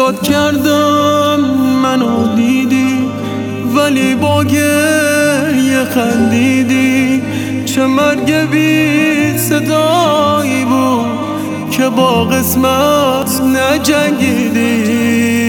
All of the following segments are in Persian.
یاد کردم منو دیدی، ولی با گریه خندیدی. چه مرگ بی صدایی بود که با قسمت نجنگیدی.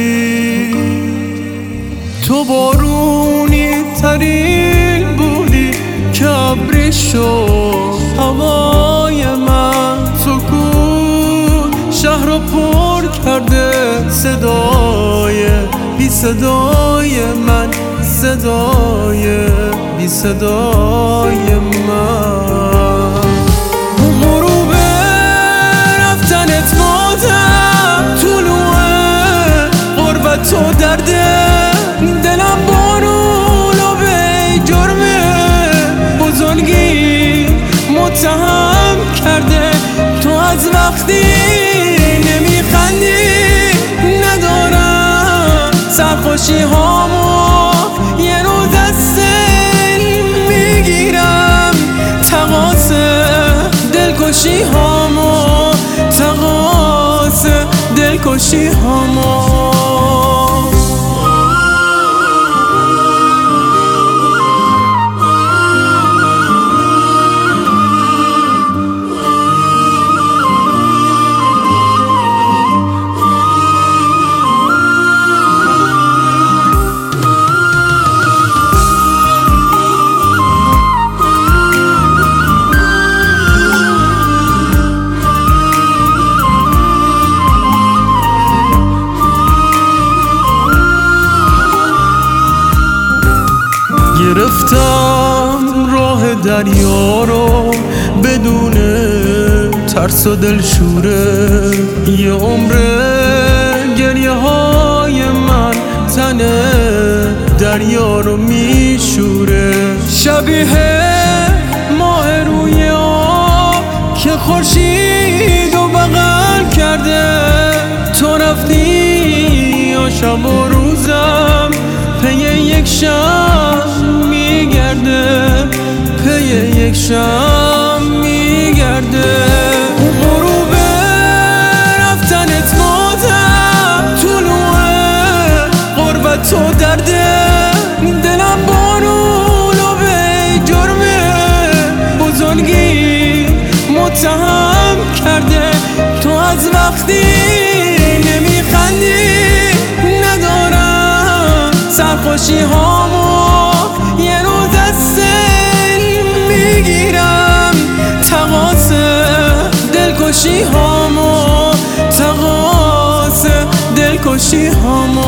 تو بارونی ترین بودی که ابری شد هوای من. سکوت شهر رو پر کرده صدای بی صدای من، صدای بی صدای من. غروب رفتنت مادم، طلوع غربت تو درده دلم بارونو به جرم بزرگی متهم کرده. تو از وقتی نمیخندی ندارم سرخوشی هامو یه روز از سن میگیرم. تقاص دلکشی هامو، تقاص دلکشی هامو. گرفتم راه دریا رو بدون ترس و دلشوره. یه عمره گریه های من تن دریا رو میشوره. شبیه ماه روی آب که خورشید رو بغل کرده. تو رفتی و شب و روزم پی یک شب میگرده، پی یک شب میگرده. غروب رفتنت مادم، طلوع غربت تو درده دلم بارونو به جرم بزرگی متهم کرده. تو از وقتی نمیخندی ندارم سرخوشی هامو یه روز از سن میگیرم. تقاص دلکشی هامو، تقاص دلکشی هامو.